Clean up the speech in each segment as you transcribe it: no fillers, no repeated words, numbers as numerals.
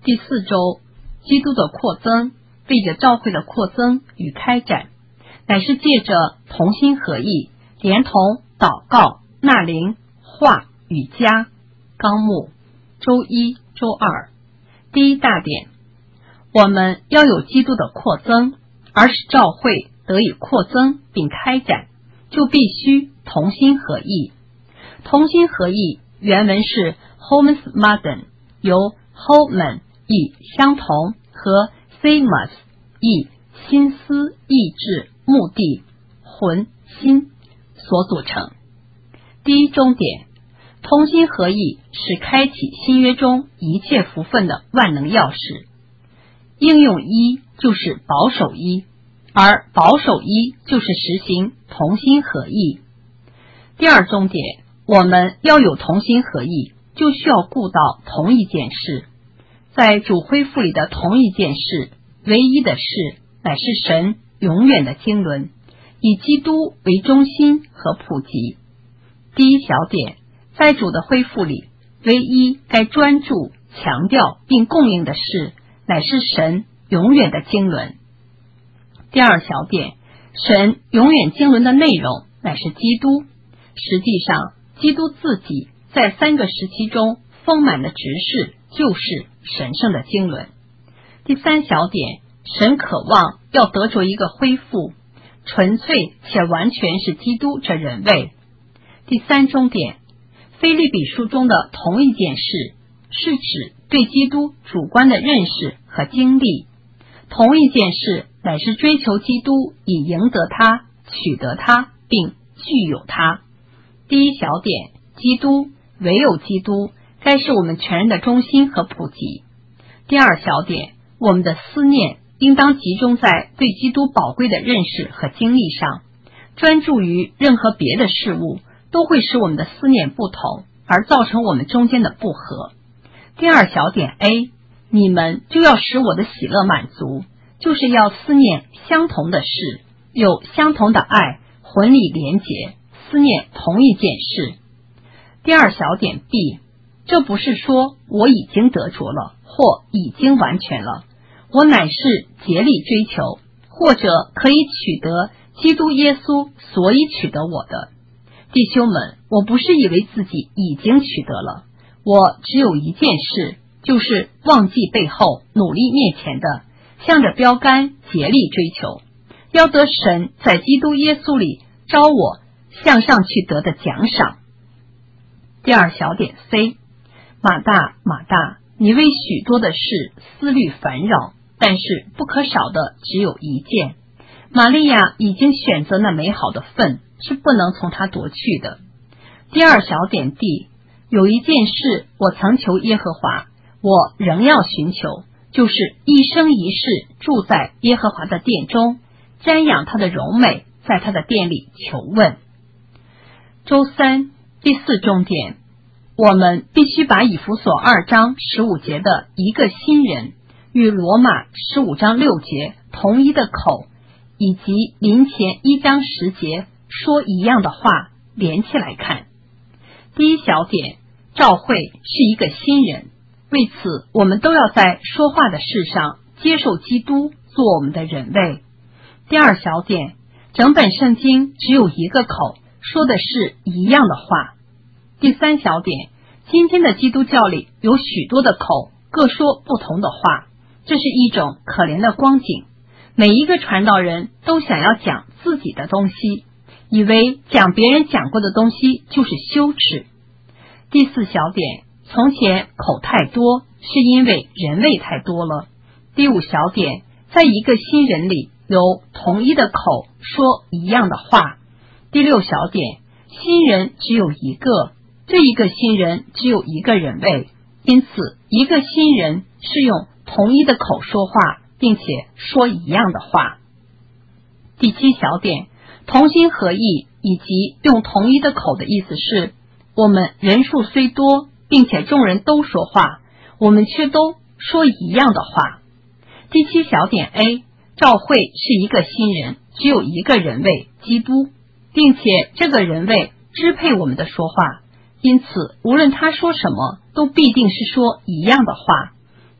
第4周，基督的扩增，为着教会的扩增与开展，乃是借着同心合意，连同祷告、纳灵、话与家。纲目周1、周2。第一大点，我们要有基督的扩增，而使教会得以扩增并开展，就必须同心合意。同心合意原文是 homos madden， 由 homen 意相同和 themos 意心思、意志、目的、魂、心所组成。第一重点，同心合意是开启新约中一切福分的万能钥匙。应用一就是保守一，而保守一就是实行同心合意。第二重点，我们要有同心合意，就需要顾到同一件事。在主恢复里的同一件事，唯一的事，乃是神永远的经纶，以基督为中心和普及。第一小点，在主的恢复里，唯一该专注、强调并供应的事，乃是神永远的经纶。第二小点，神永远经纶的内容乃是基督。实际上，基督自己在3个时期中丰满的执事，就是神圣的经纶。第三小点，神渴望要得着一个恢复，纯粹且完全是基督这人位。第三中点，腓立比书中的同一件事，是指对基督主观的认识和经历。同一件事乃是追求基督，以赢得他、取得他，并具有他。第一小点，基督，唯有基督，该是我们全人的中心和普及。第二小点，我们的思念应当集中在对基督宝贵的认识和经历上，专注于任何别的事物，都会使我们的思念不同，而造成我们中间的不和。第二小点 A， 你们就要使我的喜乐满足，就是要思念相同的事，有相同的爱，魂理连结，思念同一件事。第二小点 B， 这不是说我已经得着了，或已经完全了，我乃是竭力追求，或者可以取得基督耶稣所以取得我的。弟兄们，我不是以为自己已经取得了，我只有一件事，就是忘记背后，努力面前的，向着标杆竭力追求，要得神在基督耶稣里招我向上去得的奖赏。第二小点 C， 马大，马大，你为许多的事思虑烦扰，但是不可少的只有一件。玛利亚已经选择那美好的份，是不能从他夺去的。第二小点 D， 有一件事我曾求耶和华，我仍要寻求，就是一生一世住在耶和华的殿中，瞻仰他的荣美，在他的殿里求问。周3第4重点，我们必须把以弗所2章15节的一个新人与罗马15章6节同一的口，以及林前1章10节说一样的话连起来看。第一小点，召会是一个新人，为此我们都要在说话的事上接受基督做我们的人位。第二小点，整本圣经只有一个口，说的是一样的话。第三小点，今天的基督教里有许多的口，各说不同的话，这是一种可怜的光景。每一个传道人都想要讲自己的东西，以为讲别人讲过的东西就是羞耻。第四小点，从前口太多，是因为人位太多了。第五小点，在一个新人里有同一的口说一样的话。第六小点，新人只有一个，这一个新人只有一个人位，因此一个新人是用同一的口说话，并且说一样的话。第七小点，同心合意以及用同一的口的意思是，我们人数虽多，并且众人都说话，我们却都说一样的话。第七小点 A， 召会是一个新人，只有一个人位，基督，并且这个人位支配我们的说话，因此无论他说什么，都必定是说一样的话。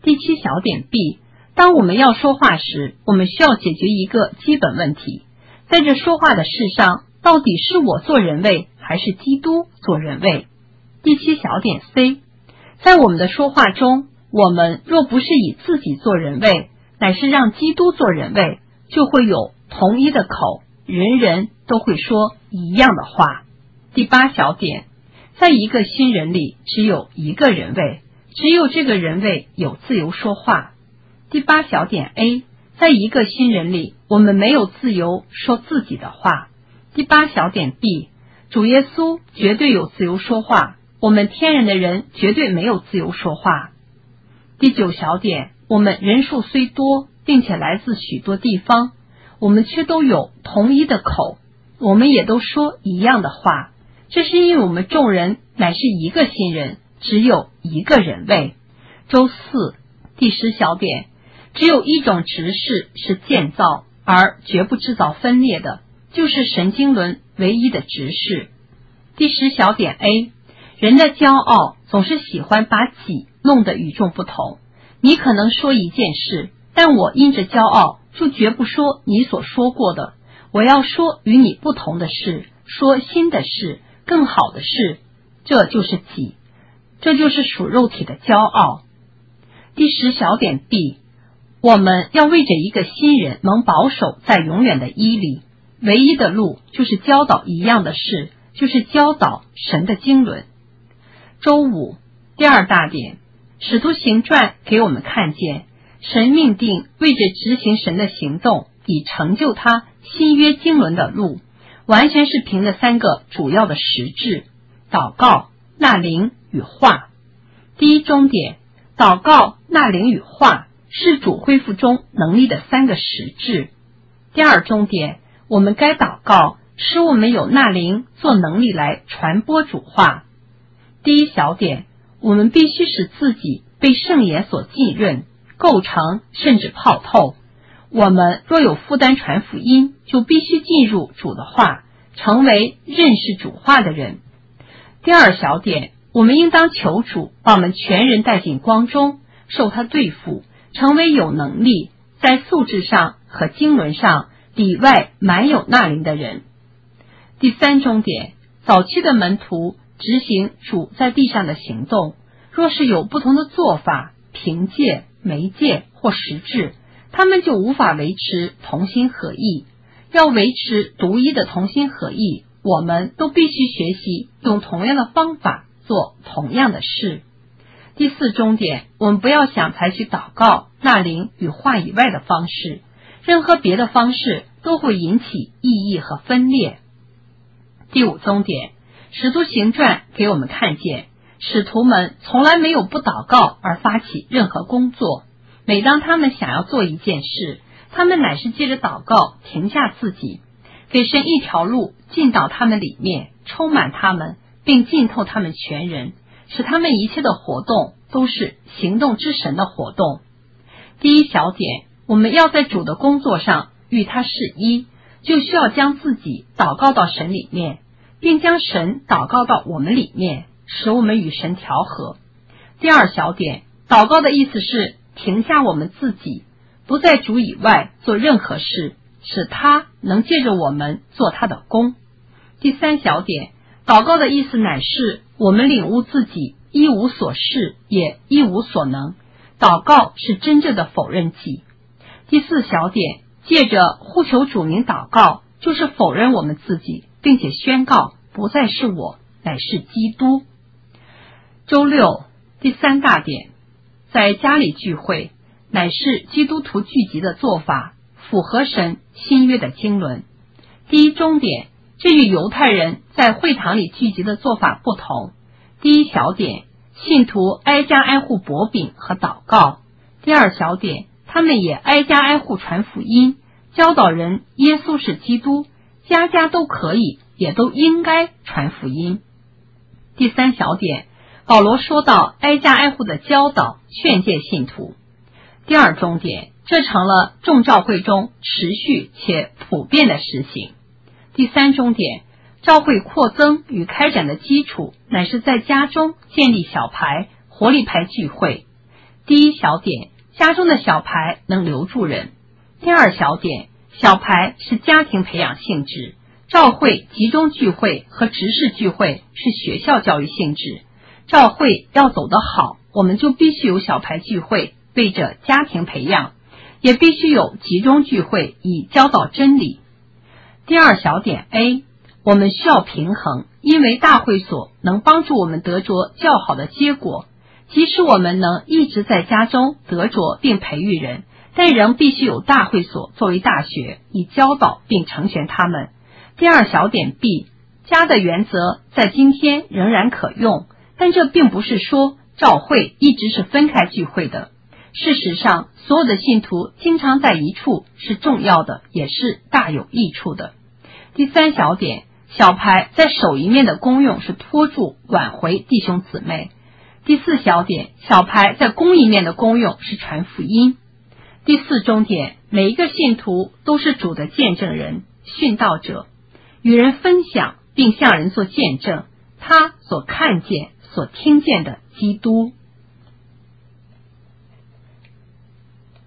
第7小点 B， 当我们要说话时，我们需要解决一个基本问题，在这说话的事上，到底是我做人位还是基督做人位？第7小点 C， 在我们的说话中，我们若不是以自己做人位，乃是让基督做人位，就会有同一的口，人人都会说一样的话。第8小点，在一个新人里只有一个人位，只有这个人位有自由说话。第8小点 A， 在一个新人里，我们没有自由说自己的话。第8小点 B， 主耶稣绝对有自由说话，我们天然的人绝对没有自由说话。第9小点，我们人数虽多，并且来自许多地方，我们却都有同一的口，我们也都说一样的话。这是因为我们众人乃是一个新人，只有一个人位。周4第10小点，只有一种执事是建造，而绝不制造分裂的，就是神经轮唯一的执事。第10小点 A， 人的骄傲总是喜欢把己弄得与众不同。你可能说一件事，但我因着骄傲就绝不说你所说过的，我要说与你不同的事，说新的事，更好的事，这就是己，这就是属肉体的骄傲。第10小点 B， 我们要为着一个新人能保守在永远的义里，唯一的路就是教导一样的事，就是教导神的经纶。周5第2大点，使徒行传给我们看见，神命定为着执行神的行动，以成就他新约经纶的路，完全是凭着3个主要的实质：祷告、纳灵与话。第一中点，祷告、纳灵与话是主恢复中能力的3个实质。第二中点，我们该祷告，使我们有纳灵做能力来传播主话。第一小点，我们必须使自己被圣言所浸润、构成甚至泡透。我们若有负担传福音，就必须进入主的话，成为认识主话的人。第二小点，我们应当求主把我们全人带进光中，受他对付，成为有能力在素质上和经纶上里外满有纳灵的人。第三中点，早期的门徒执行主在地上的行动，若是有不同的做法、凭借、媒介或实质，他们就无法维持同心合意。要维持独一的同心合意，我们都必须学习用同样的方法做同样的事。第四中点，我们不要想采取祷告、纳灵与话以外的方式，任何别的方式都会引起异议和分裂。第五中点，使徒行传给我们看见，使徒们从来没有不祷告而发起任何工作。每当他们想要做一件事，他们乃是借着祷告停下自己，给神一条路进到他们里面，充满他们，并浸透他们全人，使他们一切的活动都是行动之神的活动。第一小点，我们要在主的工作上与他是一，就需要将自己祷告到神里面，并将神祷告到我们里面，使我们与神调和。第二小点，祷告的意思是停下我们自己，不在主以外做任何事，使他能借着我们做他的工。第三小点，祷告的意思乃是我们领悟自己一无所事，也一无所能。祷告是真正的否认己。第四小点，借着呼求主名祷告，就是否认我们自己，并且宣告不再是我，乃是基督。周六第三大点，在家里聚会乃是基督徒聚集的做法，符合神新约的经纶。第一中点，这与犹太人在会堂里聚集的做法不同。第一小点，信徒挨家挨户擘饼和祷告。第二小点，他们也挨家挨户传福音，教导人耶稣是基督，家家都可以，也都应该传福音。第三小点，保罗说到挨家挨户的教导，劝诫信徒。第二中点，这成了众教会中持续且普遍的实行。第三中点，教会扩增与开展的基础乃是在家中建立小牌、活力牌聚会。 第一小点，家中的小牌能留住人。第二小点，小牌是家庭培养性质，教会集中聚会和执事聚会是学校教育性质。教会要走得好，我们就必须有小牌聚会，为着家庭培养，也必须有集中聚会，以教导真理。第二小点 A， 我们需要平衡，因为大会所能帮助我们得着较好的结果。即使我们能一直在家中得着并培育人，但仍必须有大会所作为大学，以教导并成全他们。第二小点 B， 家的原则在今天仍然可用，但这并不是说教会一直是分开聚会的。事实上，所有的信徒经常在一处是重要的，也是大有益处的。第三小点，小牌在手一面的功用是托住挽回弟兄姊妹。第四小点，小牌在公一面的功用是传福音。第四中点，每一个信徒都是主的见证人、殉道者，与人分享并向人做见证他所看见、所听见的基督。